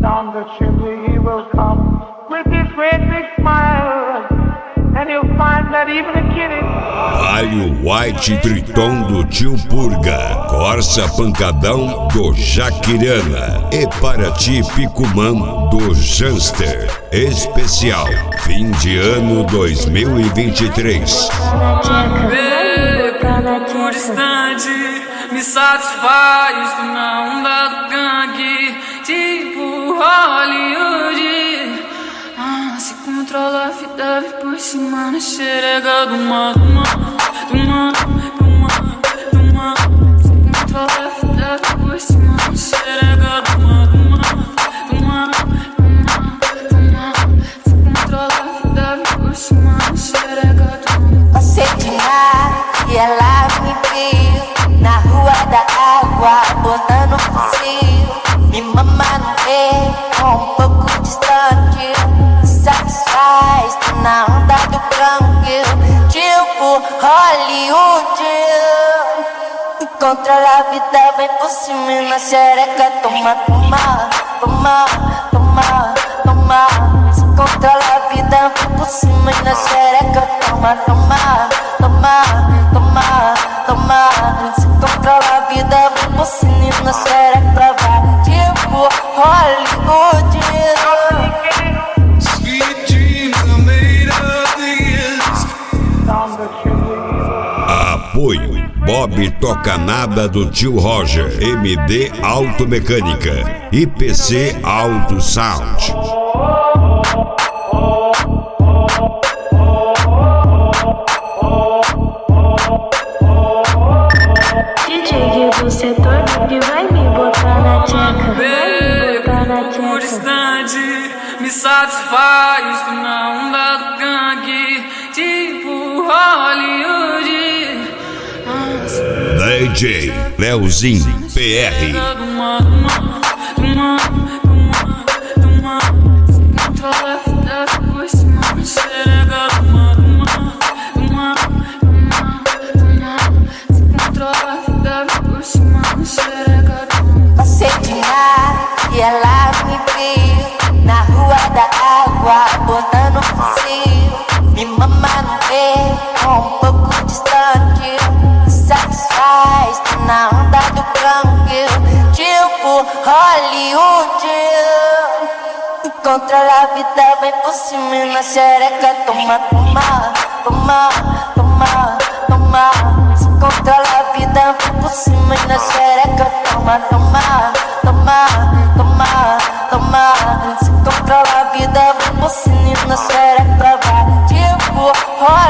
Down the chimney he will come with his great big smile, and you'll find that even a kitty. Alho White Triton do Tio Purga, Corsa Pancadão do Jaquirana e Paraty Picumã do Janster. Especial fim de ano 2023. Por distante me satisfaz na onda do gangue, tipo Hollywood. Se controla a vida, vem por cima na xerega do mar. Se controla a vida, vem por cima na xerega do mar. Se controla a vida, vem por cima na xerega do mar. Passei de mar e ela me viu na rua da água, botando fuzil. Me mama no meio, um pouco distante. Satisfaz, tô na onda do gangue, tipo Hollywood. Controla a vida, vem por cima e na xereca. Toma, toma, toma, toma, toma. Se controla a vida, vem por cima e na xereca. Toma, toma, toma, toma, toma. Se controla a vida, vem por cima e na xereca. Vai tipo Hollywood. Apoio Bob Toca Nada do Tio Roger, MD Automecânica, IPC Auto Sound. DJ do setor que vai me botar na tcheca. Por distante me satisfaz na onda do gangue, tipo Hollywood. DJ Leozinho PR. Se controla a vida por cima na xerega do mar. Se controla a vida por cima na xerega do mar. Passei de mar e ela me viu na rua da água, botando fuzil. Me mama no meio, um pouco distante. Satisfaz, tô na onda do gangue, tipo Hollywood. Controla a vida, vem por cima e na xereca. Toma, toma, toma, toma, toma. Se controla a vida, vem por cima e na xereca. Toma, toma, toma, toma, toma. Se controla a vida, vem por cima e na xereca. Vai tipo Hollywood.